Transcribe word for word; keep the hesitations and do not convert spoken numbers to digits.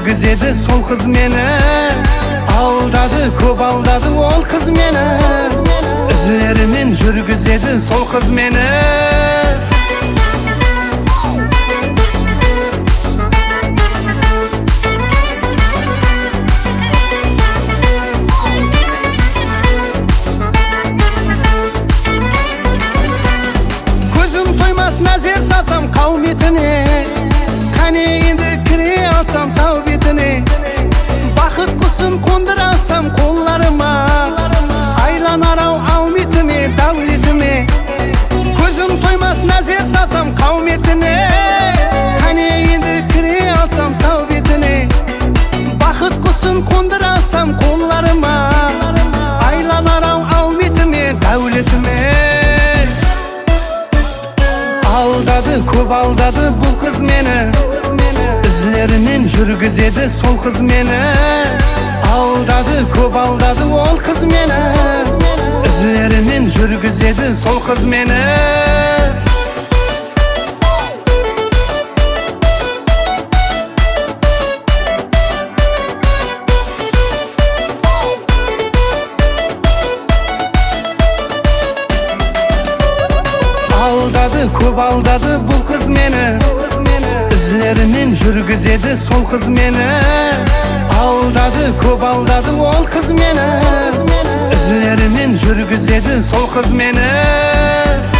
жүргізеді сол қыз мені. Алдады, көп алдады ол қыз мені. Ізлерінен жүргізеді сол қыз мені. Көзім тоймас нәзер салсам қауметіне, қане енді кіре алсам сау бетіне. Бақыт құсын қондыр алсам қолларыма, айланар ау ауметіме, дәулетіме. Көзім тоймас нәзер салсам қауметіне, қане енді кіре алсам сау бетіне. Бақыт құсын қондыр алсам қолларыма, айланар ау ауметіме, дәулетіме. Алдады, көп алдады бұл қыз мені. Ізлерінен жүргізеді сол қыз мені. Алдады, көп алдады ол қыз мені. Ізлерінен жүргізеді сол қыз мені. Алдады, көп алдады бұл қыз мені. Ізлерінен жүргізеді сол қыз мені. Алдады, көп алдады ол қыз мені. Ізлерінен жүргізеді сол қыз мені.